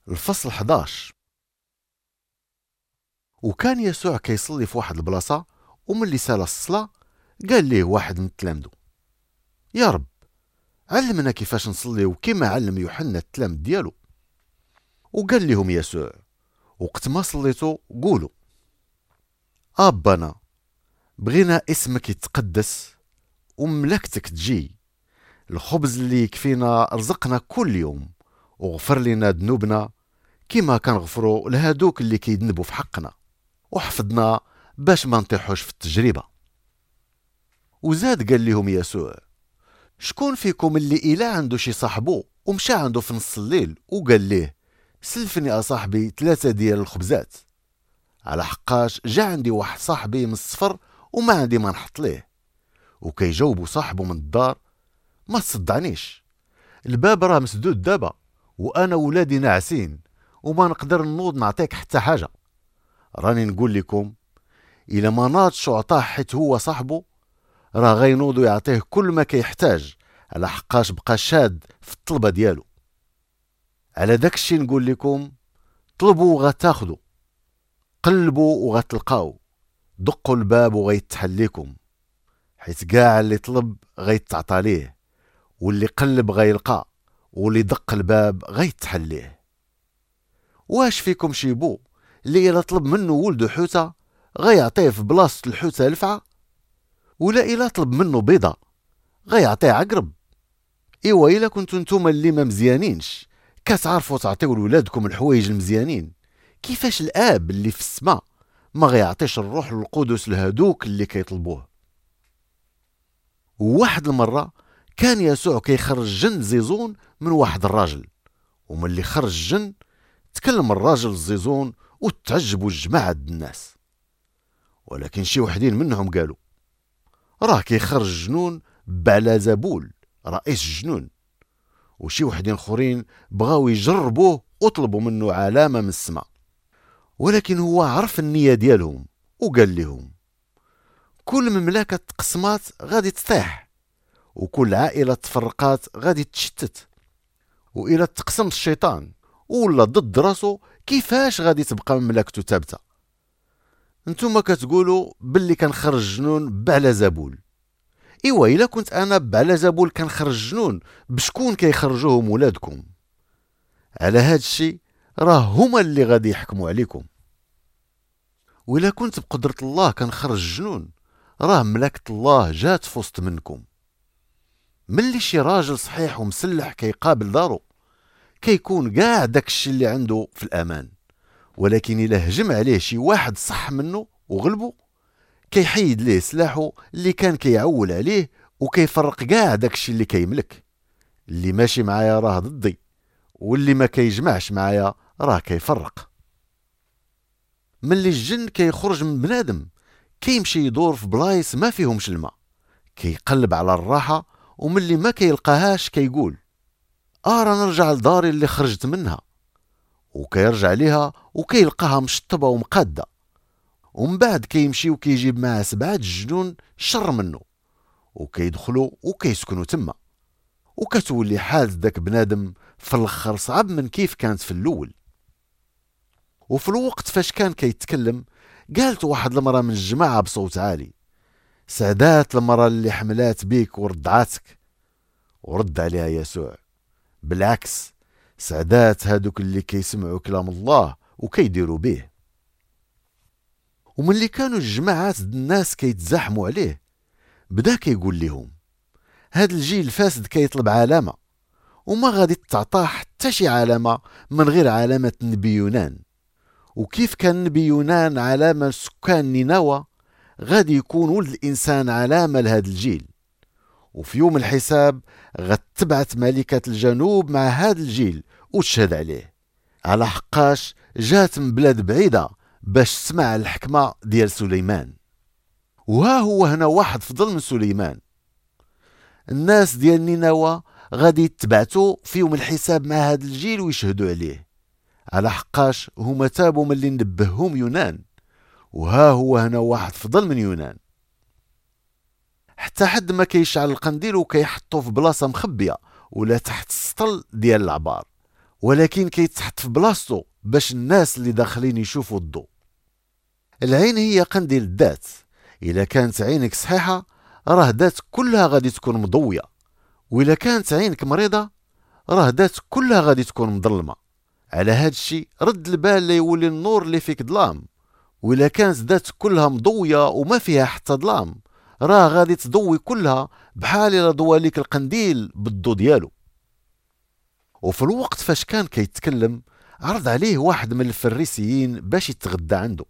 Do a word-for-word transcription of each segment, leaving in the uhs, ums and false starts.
الفصل حداش. وكان يسوع كيصلي في واحد البلاصة، وملي سال الصلاة قال ليه واحد من تلامذو: يا رب، علمنا كيفاش نصليو كما علم يوحنا التلامذ ديالو. وقال لهم يسوع: وقت ما صليتو قولوا: ابانا، بغينا اسمك يتقدس ومملكتك تجي، الخبز اللي يكفينا رزقنا كل يوم، وغفر لنا ذنوبنا كما كنغفروا لهادوك اللي كيذنبوا في حقنا، وحفظنا باش ما نطيحوش في التجربة. وزاد قال لهم يسوع: شكون فيكم اللي إلا عنده شي صاحبو ومشى عنده في نص الليل وقال ليه: سلفني أصاحبي ثلاثة ديال الخبزات، على حقاش جا عندي واحد صاحبي من السفر وما عندي ما نحط ليه؟ وكيجاوبوا صاحبه من الدار: ما تصدعنيش، الباب راه مسدود دابا، وانا ولادي ناعسين وما نقدر نوض نعطيك حتى حاجه. راني نقول لكم، الا ما ناضش وعطاه حيت هو صاحبه، راه غينوض يعطيه كل ما كيحتاج، على حقاش بقى شاد في الطلبه ديالو. على داك الشي نقول لكم: طلبوا وغتاخذوا، قلبوا وغتلقاو، دقوا الباب وغيتحل ليكم، حيت كاع اللي طلب غيتعطى ليه، واللي قلب غيلقى، واللي دق الباب غيتحل ليه. واش فيكم شي بو اللي إلا طلب منه ولده حوته غيعطيه في بلاصة الحوته لفعة؟ ولا إلا طلب منه بيضة غيعطيه عقرب؟ إيوا إلا كنتو نتوما اللي ما مزيانينش كتعرفوا تعطيو لولادكم الحوايج المزيانين، كيفاش الآب اللي في السماء ما غيعطيش الروح القدس لهادوك اللي كيطلبوه؟ وواحد المرة كان يسوع كيخرج جن زيزون من واحد الراجل، وملي خرج الجن تكلم الراجل الزيزون وتعجبوا الجماعة الناس. ولكن شي وحدين منهم قالوا: راه كيخرج جنون بعلازبول رئيس الجنون. وشي وحدين اخرين بغاو يجربوه وطلبوا منه علامة من السماء، ولكن هو عرف النية ديالهم وقال لهم: كل مملكة تقسمات غادي تطيح، وكل عائلة تفرقات غادي تشتت، وإلا تقسم الشيطان ولا ضد راسو كيفاش غادي تبقى مملكته ثابته؟ انتوما كتقولوا باللي كنخرج جنون بعلازبول، ايوا الا كنت انا بعلازبول كنخرج جنون، بشكون كيخرجوهم ولادكم؟ على هاد الشيء راه هما اللي غادي يحكموا عليكم. وإلا كنت بقدرة الله كنخرج جنون، راه ملكة الله جات في وسط منكم. ملي شي راجل صحيح ومسلح كيقابل دارو كيكون كاع داكشي اللي عنده في الامان، ولكن الا هجم عليه شي واحد صح منه وغلبه كيحيد ليه سلاحه اللي كان كيعول عليه، وكيفرق كاع داكشي اللي كيملك. اللي ماشي معايا راه ضدي، واللي ما كيجمعش معايا راه كيفرق. ملي الجن كيخرج من بنادم كيمشي يدور في بلايص ما فيهمش الماء، كيقلب على الراحة، وملي ما كيلقاهاش كيقول: اه راه نرجع لداري اللي خرجت منها. وكيرجع ليها وكيلقاها مشطبة ومقادة، ومن بعد كيمشي وكيجيب معاه سبعة الجنون شر منه، وكيدخلوا وكيسكنوا تما، وكتولي حالة داك بنادم في الاخر صعب من كيف كانت في الاول. وفي الوقت فاش كان كيتكلم قالت واحد المرأة من الجماعة بصوت عالي: سعدات المرأة اللي حملات بيك ورضعاتك. ورد عليها يسوع: بالعكس، سعدات هادوك اللي كيسمعوا كلام الله وكيديروا به. وملي كانوا الجماعات الناس كيتزاحموا عليه بدا كيقول لهم: هاد الجيل الفاسد كيطلب علامة، وما غادي تعطاه حتى شي علامة من غير علامة نبي يونان. وكيف كان نبي يونان علامة لسكان نينوى، غادي يكون ولد الإنسان علامة لهذا الجيل. وفي يوم الحساب غتبعث ملكة الجنوب مع هذا الجيل وتشهد عليه، على حقاش جات من بلاد بعيدة باش تسمع الحكمة ديال سليمان. وها هو هنا واحد فضل من سليمان. الناس ديال نينوى غادي يتبعتوا في يوم الحساب مع هذا الجيل ويشهدوا عليه، على حقاش هما تابوا من اللي نبههم يونان. وها هو هنا واحد فضل من يونان، حتى حد ما كيشعل القنديل وكيحطو في بلاصه مخبيه ولا تحت السطل ديال العبار، ولكن كيتحط في بلاصتو باش الناس اللي داخلين يشوفوا الضوء. العين هي قنديل الذات، الا كانت عينك صحيحه راه الذات كلها غادي تكون مضويه، والا كانت عينك مريضه راه الذات كلها غادي تكون مظلمه. على هاد الشيء رد البال ليولي النور اللي فيك ظلام، وإلا كانت الذات كلها مضويه وما فيها حتى ظلام راه غادي تضوي كلها بحال الا ضوى ليك القنديل بالضو ديالو. وفي الوقت فاش كان كيتكلم عرض عليه واحد من الفريسيين باش يتغدى عنده،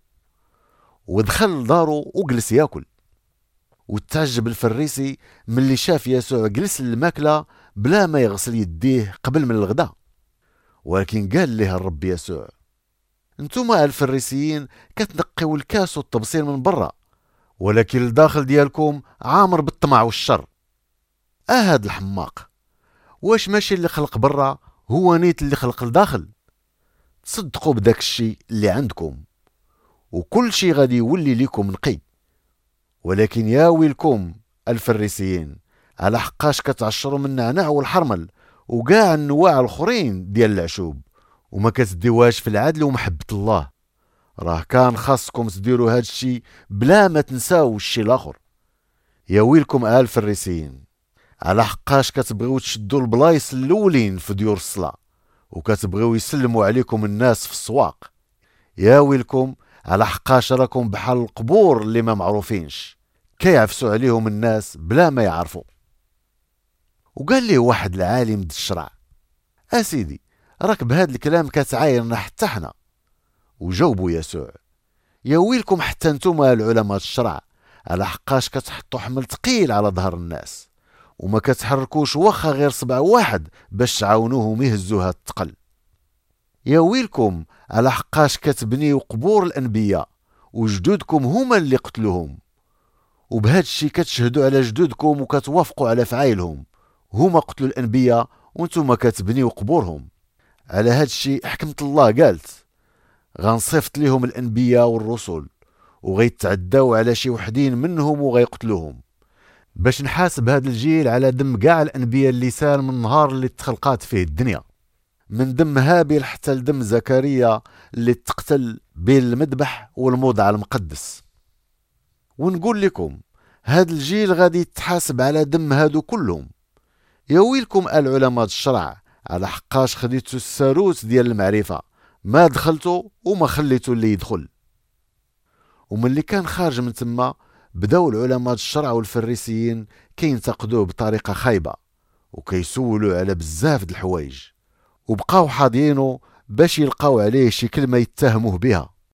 ودخل لدارو وجلس ياكل. وتعجب الفريسي ملي شاف يسوع جلس للماكله بلا ما يغسل يديه قبل من الغداء. ولكن قال ليه الرب يسوع: انتوما الفريسيين كتنقيو الكاس والطبسيل من برا، ولكن الداخل ديالكم عامر بالطمع والشر. اه هاد الحماق، واش ماشي اللي خلق برا هو نيت اللي خلق الداخل؟ تصدقوا بداك الشيء اللي عندكم وكل شيء غادي يولي ليكم نقي. ولكن يا ويلكم الفريسيين، على حقاش كتعشروا من النعناع والحرمل وكاع النواع الاخرين ديال العشوب وما كتديوهاش في العدل ومحبة الله. راه كان خاصكم تديروا هاد الشيء بلا ما تنساو الشيء الاخر. يا ويلكم آل الفريسيين، على حقاش كتبغيو تشدوا البلايص الاولين في ديور الصلاة وكتبغيو يسلموا عليكم الناس في السواق. يا ويلكم على حقاش راكم بحال القبور اللي ما معروفينش، كيعفسوا عليهم الناس بلا ما يعرفوا. وقال ليه واحد العالم د الشرع: اسيدي راك بهاد الكلام كتعايرنا حتى حنا. وجاوبوا يسوع: يا ويلكم حتى نتوما العلماء الشرع، على حقاش كتحطوا حمل ثقيل على ظهر الناس وما كتحركوش واخا غير صبع واحد باش تعاونوهم يهزوا هاد الثقل. يا ويلكم على حقاش كتبنيو قبور الانبياء وجدودكم هما اللي قتلوهم، وبهاد الشي كتشهدوا على جدودكم وكتوافقوا على فعايلهم، هما قتلوا الانبياء وانتم كتبنيو قبورهم. على هاد الشي حكمة الله قالت: غنصيفط ليهم الانبياء والرسل وغيتعداو على شي وحدين منهم وغيقتلوهم، باش نحاسب هاد الجيل على دم كاع الانبياء اللي سال من النهار اللي تخلقات فيه الدنيا، من دم هابيل حتى لدم زكريا اللي تقتل بين المذبح والموضع المقدس. ونقول لكم هاد الجيل غادي يتحاسب على دم هادو كلهم. يا ويلكم العلماء الشرع، على حقاش خديتو الساروت ديال المعرفة، ما دخلتو وما خليتو اللي يدخل. ومن اللي كان خارج من تما بداو العلماء الشرع والفريسيين كينتقدوه بطريقة خايبة وكيسولوا على بزاف د الحوايج، وبقاو حاضينو باش يلقاو عليه شي كلمة يتهموه بها.